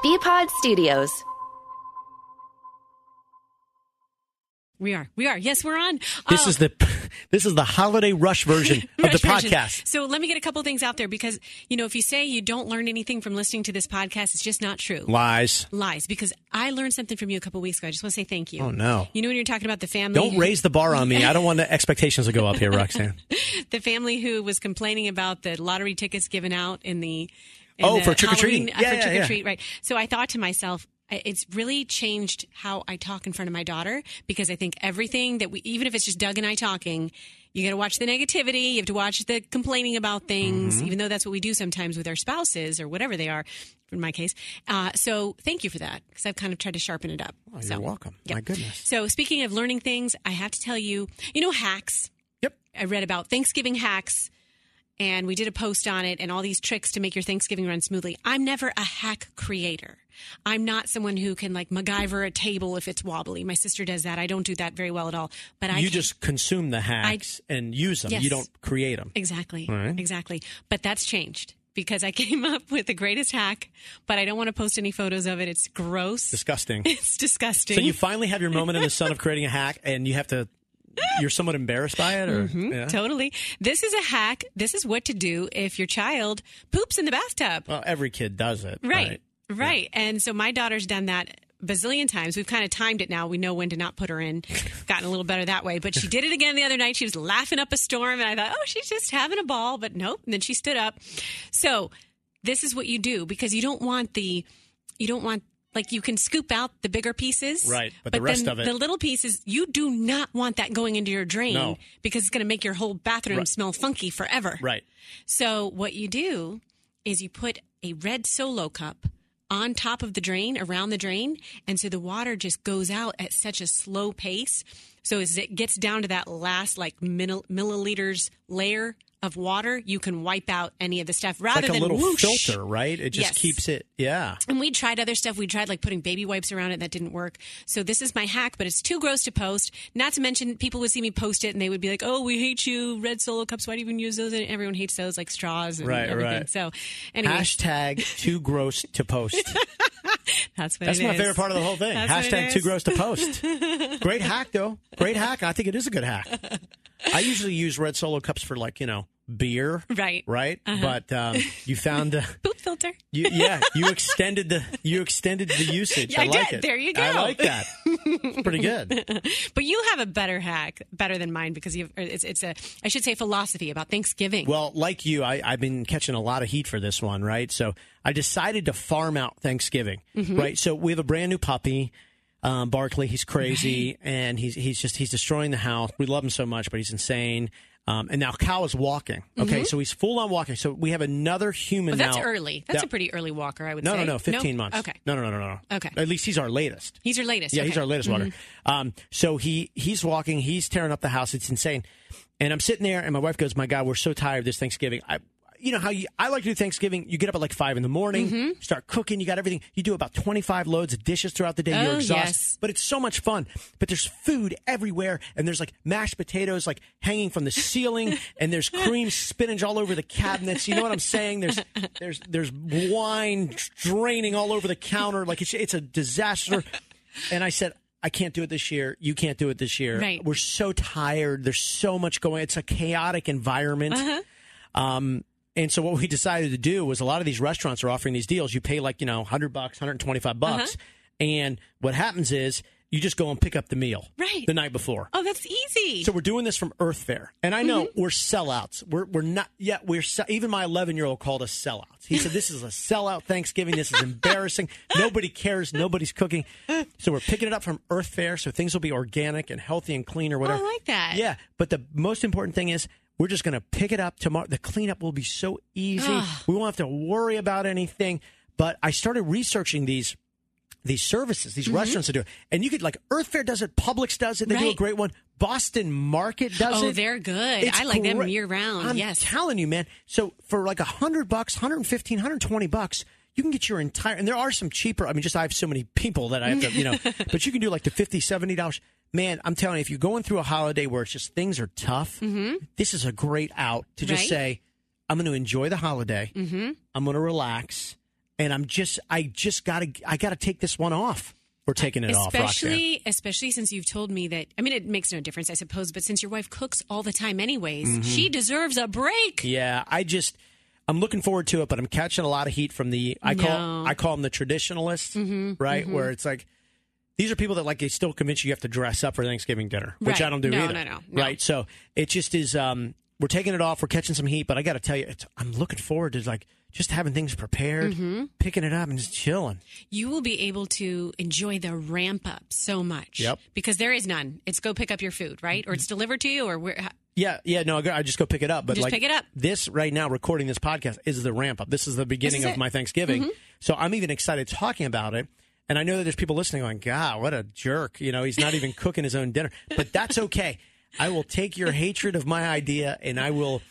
BPod Studios. We are. Yes, we're on. This is the holiday rush version of the podcast. So let me get a couple things out there because, if you say you don't learn anything from listening to this podcast, it's just not true. Lies. Because I learned something from you a couple weeks ago. I just want to say thank you. Oh, no. When you're talking about the family. Don't raise the bar on me. I don't want the expectations to go up here, Roxanne. The family who was complaining about the lottery tickets given out for trick-or-treating. For trick-or-treat, right. So I thought to myself, it's really changed how I talk in front of my daughter because I think everything that even if it's just Doug and I talking, you got to watch the negativity. You have to watch the complaining about things, even though that's what we do sometimes with our spouses or whatever they are, in my case. So thank you for that because I've kind of tried to sharpen it up. Oh, you're welcome. Yep. My goodness. So speaking of learning things, I have to tell you, hacks. Yep. I read about Thanksgiving hacks. And we did a post on it and all these tricks to make your Thanksgiving run smoothly. I'm never a hack creator. I'm not someone who can MacGyver a table if it's wobbly. My sister does that. I don't do that very well at all. But you just consume the hacks and use them. Yes. You don't create them. Exactly. All right. Exactly. But that's changed because I came up with the greatest hack, but I don't want to post any photos of it. It's gross. Disgusting. It's disgusting. So you finally have your moment in the sun of creating a hack and you have to... You're somewhat embarrassed by it? Or yeah? Totally. This is a hack. This is what to do if your child poops in the bathtub. Well, every kid does it. Right. Yeah. And so my daughter's done that bazillion times. We've kind of timed it now. We know when to not put her in. Gotten a little better that way. But she did it again the other night. She was laughing up a storm. And I thought, she's just having a ball. But nope. And then she stood up. So this is what you do because you don't want you can scoop out the bigger pieces. Right, but the rest of it. The little pieces, you do not want that going into your drain because it's going to make your whole bathroom smell funky forever. Right. So what you do is you put a red Solo cup on top of the drain, around the drain, and so the water just goes out at such a slow pace. So as it gets down to that last milliliters layer of water, you can wipe out any of the stuff rather than like a little whoosh. filter, right? It just keeps it, yeah. And we tried other stuff. We tried putting baby wipes around it. That didn't work. So this is my hack, but it's too gross to post. Not to mention people would see me post it and they would be like, "Oh, we hate you. Red Solo cups. Why do you even use those?" And everyone hates those like straws and everything. Right. So anyway. Hashtag too gross to post. That's my favorite part of the whole thing. Hashtag too gross to post. Great hack, though. Great hack. I think it is a good hack. I usually use Red Solo cups for beer. Right. Uh-huh. But you found a poop filter. You extended the usage. Yeah, I like did. it. There you go. I like that. It's pretty good. But you have a better hack, better than mine, because it's I should say philosophy about Thanksgiving. Well, like you, I've been catching a lot of heat for this one, right? So I decided to farm out Thanksgiving, right? So we have a brand new puppy. Barkley, he's crazy, and he's destroying the house. We love him so much, but he's insane. And now Cal is walking. Okay, so he's full on walking. So we have another human that's now. early. That's a pretty early walker, I would say. No, 15 months. Okay. No. Okay. At least he's our latest. He's your latest. Yeah, okay. he's our latest walker. So he's walking. He's tearing up the house. It's insane. And I'm sitting there, and my wife goes, "My God, we're so tired of this Thanksgiving." You know how I like to do Thanksgiving. You get up at 5 a.m, start cooking. You got everything. You do about 25 loads of dishes throughout the day. You're exhausted, yes. but it's so much fun. But there's food everywhere, and there's mashed potatoes hanging from the ceiling, and there's cream spinach all over the cabinets. You know what I'm saying? There's wine draining all over the counter. It's a disaster. And I said, I can't do it this year. You can't do it this year. Right. We're so tired. There's so much going. It's a chaotic environment. And so what we decided to do was a lot of these restaurants are offering these deals. You pay $100, $125. And what happens is you just go and pick up the meal the night before. Oh, that's easy. So we're doing this from Earth Fare. And I know we're sellouts. We're not yet. Even my 11-year-old called us sellouts. He said, "This is a sellout Thanksgiving. This is embarrassing. Nobody cares. Nobody's cooking." So we're picking it up from Earth Fare. So things will be organic and healthy and clean or whatever. Oh, I like that. Yeah. But the most important thing is, we're just going to pick it up tomorrow. The cleanup will be so easy. We won't have to worry about anything. But I started researching these services, these restaurants that do it. And you could, Earth Fare does it. Publix does it. They do a great one. Boston Market does it. Oh, they're good. I like them year round. I'm telling you, man. So for $100, $115, $120, you can get your entire, and there are some cheaper. I have so many people that I have to, but you can do the $50, $70. Man, I'm telling you, if you're going through a holiday where it's just things are tough, this is a great out to just say, I'm going to enjoy the holiday. I'm going to relax. and I gotta take this one off. We're taking it off, Roxanne. Especially since you've told me that, I mean, it makes no difference, I suppose, but since your wife cooks all the time anyways, she deserves a break. Yeah, I'm looking forward to it, but I'm catching a lot of heat from I call them the traditionalists, right? Where it's like, these are people that they still convince you have to dress up for Thanksgiving dinner, which I don't do either. No. Right? So it just is, we're taking it off, we're catching some heat, but I got to tell you, I'm looking forward to just having things prepared, picking it up and just chilling. You will be able to enjoy the ramp up so much. Yep. Because there is none. It's go pick up your food, right? Or it's delivered to you, or where? Yeah, no, I just go pick it up. But pick it up. This right now, recording this podcast, is the ramp up. This is the beginning of my Thanksgiving. So I'm even excited talking about it. And I know that there's people listening going, God, what a jerk. He's not even cooking his own dinner. But that's okay. I will take your hatred of my idea and I will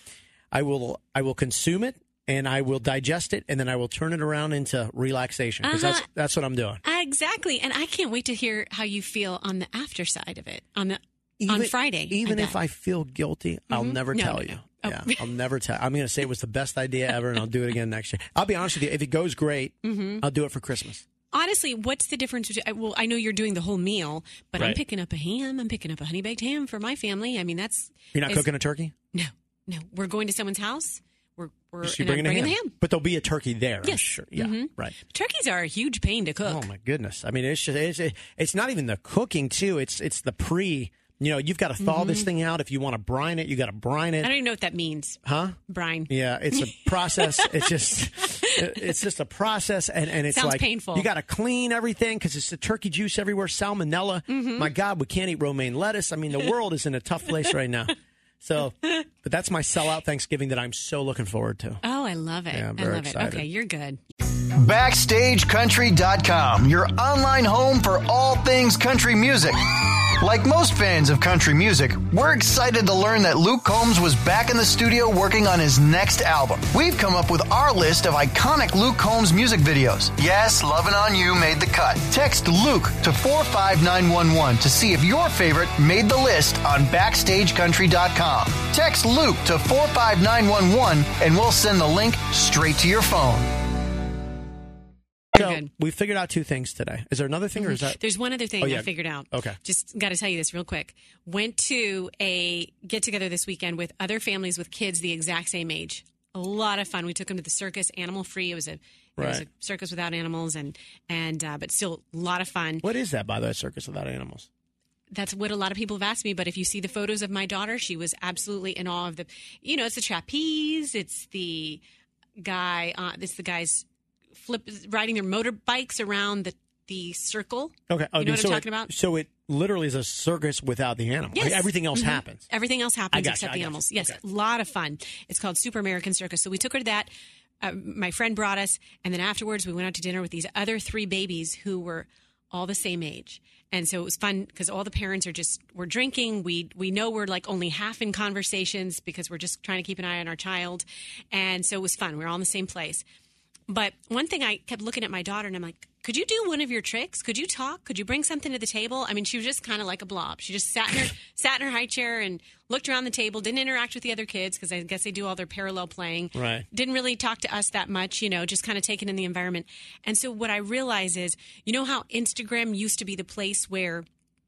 consume it. And I will digest it, and then I will turn it around into relaxation, because that's what I'm doing. Exactly, and I can't wait to hear how you feel on the after side of it on Friday. Even if I feel guilty, I'll never tell you. Oh. Yeah, I'll never tell. I'm going to say it was the best idea ever, and I'll do it again next year. I'll be honest with you. If it goes great, I'll do it for Christmas. Honestly, what's the difference between? Well, I know you're doing the whole meal, but I'm picking up a ham. I'm picking up a honey baked ham for my family. I mean, you're not cooking a turkey? No. We're going to someone's house. We're bringing the ham. But there'll be a turkey there. Yes. I'm sure. Yeah, right. Turkeys are a huge pain to cook. Oh my goodness! I mean, it's not even the cooking too. It's the pre. You've got to thaw this thing out. If you want to brine it, you got to brine it. I don't even know what that means. Huh? Brine. Yeah, it's a process. It's just a process, and it's sounds painful. You got to clean everything because it's the turkey juice everywhere. Salmonella. My God, we can't eat romaine lettuce. I mean, the world is in a tough place right now. So, but that's my sellout Thanksgiving that I'm so looking forward to. Oh, I love it. Yeah, I'm very excited. Okay, you're good. BackstageCountry.com, your online home for all things country music. Like most fans of country music, we're excited to learn that Luke Combs was back in the studio working on his next album. We've come up with our list of iconic Luke Combs music videos. Yes, Lovin' On You made the cut. Text Luke to 45911 to see if your favorite made the list on BackstageCountry.com. Text Luke to 45911 and we'll send the link straight to your phone. So we figured out two things today. Is there another thing, or is that? There's one other thing I figured out. Okay. Just got to tell you this real quick. Went to a get-together this weekend with other families with kids the exact same age. A lot of fun. We took them to the circus, animal-free. It was a circus without animals, and but still a lot of fun. What is that, by the way, circus without animals? That's what a lot of people have asked me. But if you see the photos of my daughter, she was absolutely in awe of the. It's the trapeze. It's the guy. It's the guys riding their motorbikes around the circle. Okay. You know what I'm talking about? So it literally is a circus without the animals. Yes. Like everything else happens. Everything else happens except the animals. Yes. Okay. A lot of fun. It's called Super American Circus. So we took her to that. My friend brought us. And then afterwards, we went out to dinner with these other 3 babies who were all the same age. And so it was fun because all the parents we're drinking. We know we're only half in conversations because we're just trying to keep an eye on our child. And so it was fun. We were all in the same place. But one thing, I kept looking at my daughter and I'm like, could you do one of your tricks? Could you talk? Could you bring something to the table? I mean, she was just kind of like a blob. She just sat in her high chair and looked around the table, didn't interact with the other kids because I guess they do all their parallel playing. Right. Didn't really talk to us that much, just kind of taken in the environment. And so what I realize is, how Instagram used to be the place where,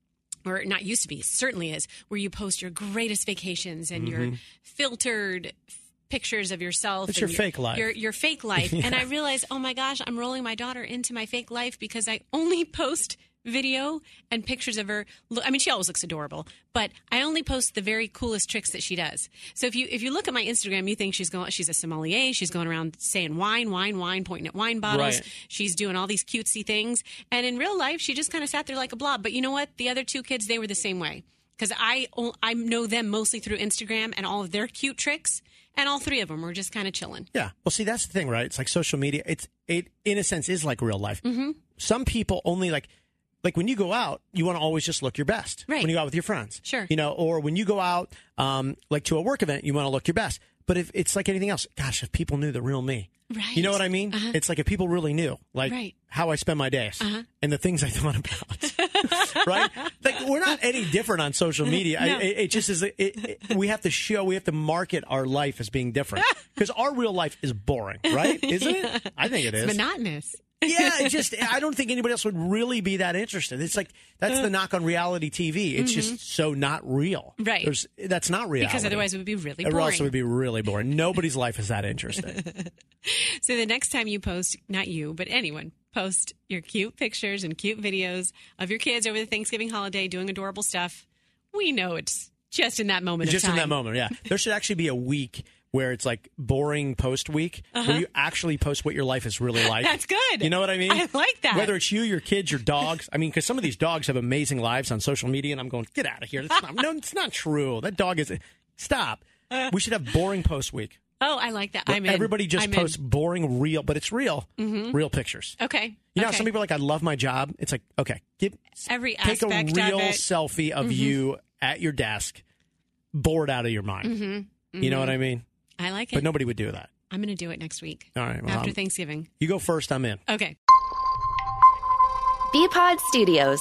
or not used to be, certainly is, where you post your greatest vacations and your filtered pictures of yourself. It's your fake life. Your fake life. Yeah. And I realized, oh my gosh, I'm rolling my daughter into my fake life because I only post video and pictures of her. I mean, she always looks adorable, but I only post the very coolest tricks that she does. So if you look at my Instagram, you think she's a sommelier. She's going around saying wine, pointing at wine bottles. Right. She's doing all these cutesy things. And in real life, she just kind of sat there like a blob. But you know what? The other 2 kids, they were the same way. Because I know them mostly through Instagram and all of their cute tricks. And all 3 of them were just kind of chilling. Yeah. Well, see, that's the thing, right? It's like social media. It in a sense is like real life. Mm-hmm. Some people only like when you go out, you want to always just look your best. Right. When you go out with your friends. Sure. Or when you go out to a work event, you want to look your best. But if it's like anything else, gosh, if people knew the real me. Right. You know what I mean? Uh-huh. It's like if people really knew, how I spend my days and the things I thought about. Right? we're not any different on social media. No. It just is. We have to market our life as being different because our real life is boring, right? Isn't it? I think it is. It's monotonous. Yeah, I don't think anybody else would really be that interested. It's like, that's the knock on reality TV. It's just so not real. Right. That's not reality. Because otherwise it would be really boring. Or else it would be really boring. Nobody's life is that interesting. So the next time you post, not you, but anyone, post your cute pictures and cute videos of your kids over the Thanksgiving holiday doing adorable stuff, we know it's just in that moment of time. Just in that moment, yeah. There should actually be a week where it's like boring post week, where you actually post what your life is really like. That's good. You know what I mean? I like that. Whether it's you, your kids, your dogs. I mean, because some of these dogs have amazing lives on social media, and I'm going, get out of here. No, it's not true. That dog is... Stop. We should have boring post week. Oh, I like that. I'm in. Everybody just posts boring, real, but it's real, real pictures. Okay. You know how some people are like, I love my job? It's like, okay, take a real selfie of you at your desk, bored out of your mind. You know what I mean? I like it. But nobody would do that. I'm going to do it next week. All right. Well, after Thanksgiving. You go first, I'm in. Okay. BPod Studios.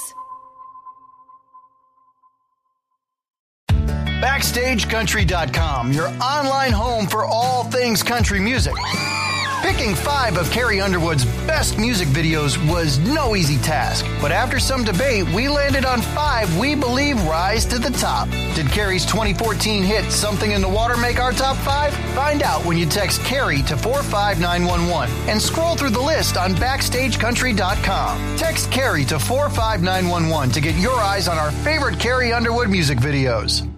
BackstageCountry.com, your online home for all things country music. Picking 5 of Carrie Underwood's best music videos was no easy task, but after some debate, we landed on 5 we believe rise to the top. Did Carrie's 2014 hit Something in the Water make our top 5? Find out when you text Carrie to 45911 and scroll through the list on BackstageCountry.com. Text Carrie to 45911 to get your eyes on our favorite Carrie Underwood music videos.